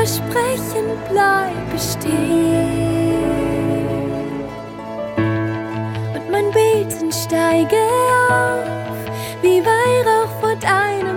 Versprechen bleibe stehen. Und mein Beten steige auf, wie Weihrauch vor deinem